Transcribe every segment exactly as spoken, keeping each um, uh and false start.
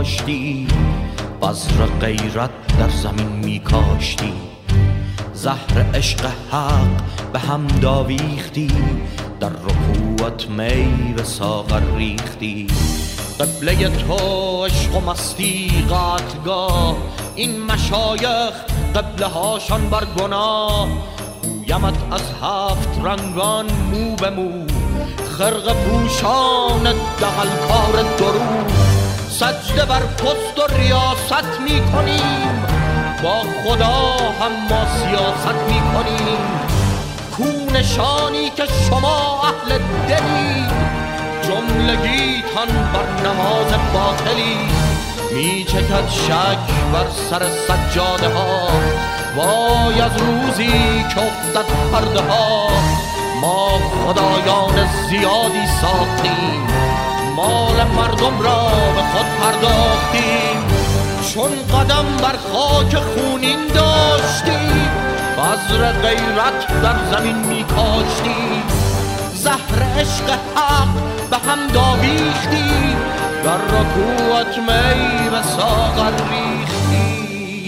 داشتی، بذر غیرت در زمین می کاشتی. زهر عشق حق به هم داویختی، در رکوعت می به ساغر ریختی. قبله تو عشق و مستی قتلگاه، این مشایخ قبله هاشان بر گناه. گویمت از هفت رنگان مو به مو، خرقه پوشان دغلکار درو. سجده بر پست و ریاست می کنیم، با خدا هم ما سیاست می کنیم. کو نشانی که شما اهل دلی، جملگی تن بر نماز باطلی. می چکد شک بر سر سجاده ها، وای از روزی که افتد پرده ها. ما خدایان زیادی ساختیم، مال مردم را به خود پرداختیم. چون قدم بر خاک خونین داشتیم، بذر غیرت در زمین می کاشتیم. زهر عشق حق به هم داویختی، در رکوعت می به ساغر ریختی.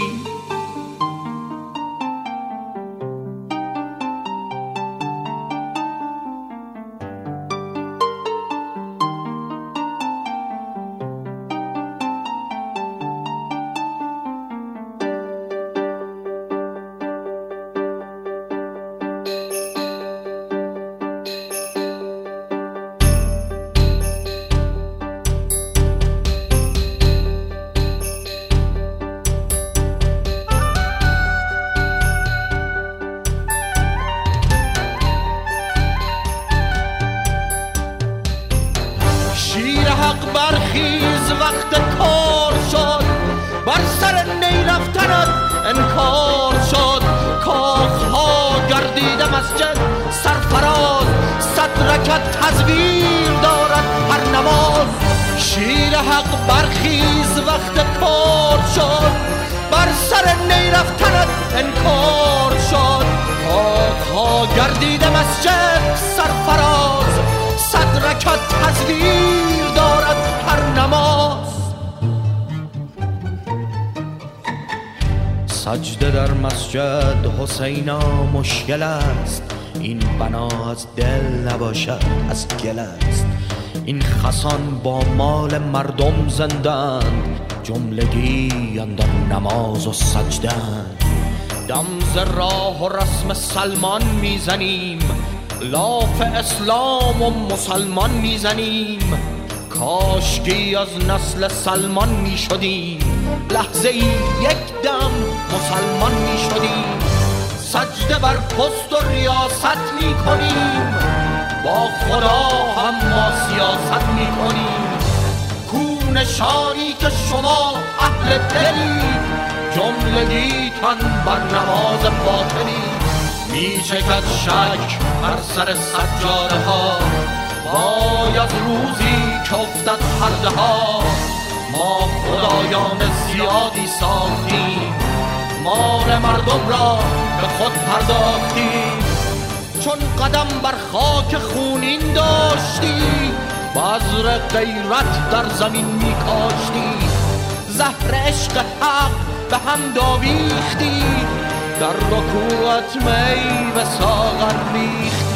برخیز وقت کار شد، بر سر نی رفتنت انکار شد. کاخها گردیده مسجد سرفراز، صد رکعت تزویر دارد هر نماز. شیر حق برخیز وقت کار شد، بر سر نی رفتنت انکار شد. کاخها گردیده مسجد سرفراز، صد رکعت تزویر دارد هر نماز. سجده در مسجد حسینا مشکل است، این بنا از دل نباشد از گل است. این خسان با مال مردم زندند، جملگی اندر نماز و سجدند. دم ز راه و رسم سلمان میزنیم، لاف اسلام و مسلمان میزنیم. کاشکی از نسل سلمان می شدیم، لحظه ای یک دم مسلمان می شدیم. سجده بر پست و ریاست می کنیم، با خدا هم ما سیاست می کنیم. کو نشانی که شما اهل دلی، جملگی تن بر نماز باطلی. می چکد شک بر سر سجاده ها، وای از روزی که افتد پرده ها. ما خدایان زیادی ساختیم، مال مردم را به خود پرداختیم. چون قدم بر خاک خونین داشتی، بذر غیرت در زمین می کاشتی. زهر عشق حق به هم داویختی، در رکوعت می به ساغر ریختی.